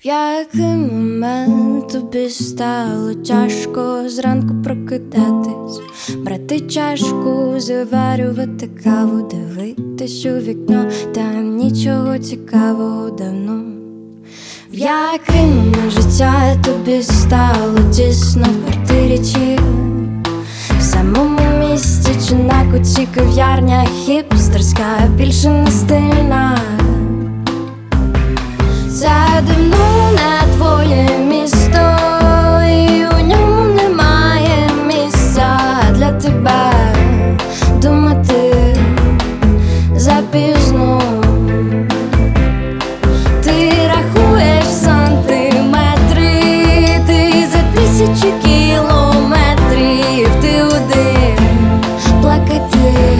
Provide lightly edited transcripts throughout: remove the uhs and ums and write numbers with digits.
В який момент тобі стало тяжко зранку прокидатись, брати чашку, заварювати каву, дивитись у вікно, там нічого цікавого давно. В який момент життя тобі стало тісно в квартирі чи в самому місті, чи на куті кав'ярня хіпстерська, більше не стильна? Це давно не твоє місто, і у ньому немає місця для тебе. Думати запізно. Ти рахуєш сантиметри, ти за 1000 кілометрів, ти один плакати.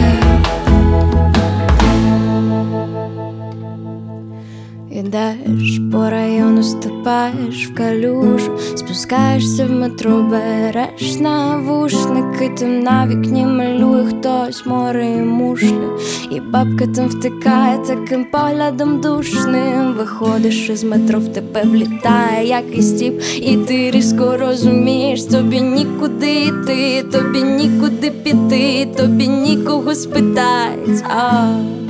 Ідеш по району, ступаєш в калюжу, спускаєшся в метро, береш навушники, там на вікні малює хтось море і мушлі, і бабка там втикає таким поглядом душним. Виходиш із метро, в тебе влітає якийсь тіп, і ти різко розумієш, тобі нікуди йти, тобі нікуди піти, тобі нікого спитать.